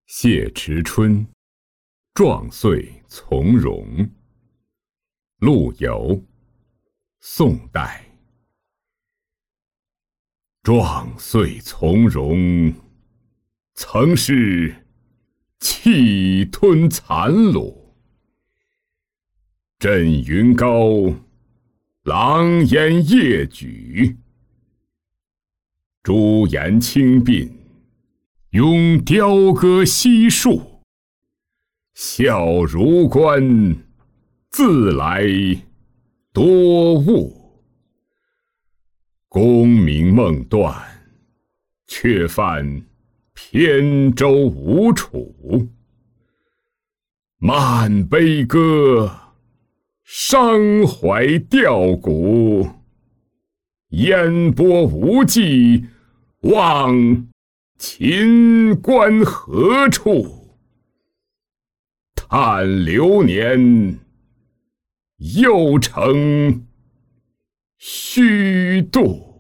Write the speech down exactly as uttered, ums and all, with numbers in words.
谢池春，壮岁从容。陆游，宋代。壮岁从容，曾是气吞残虏。振云高，狼烟夜举。朱颜轻鬓，拥雕戈西树。笑如冠，自来多物。功名梦断，却犯扁舟无处。漫悲歌，伤怀吊骨。烟波无际，望秦关何处？叹流年，又成虚度。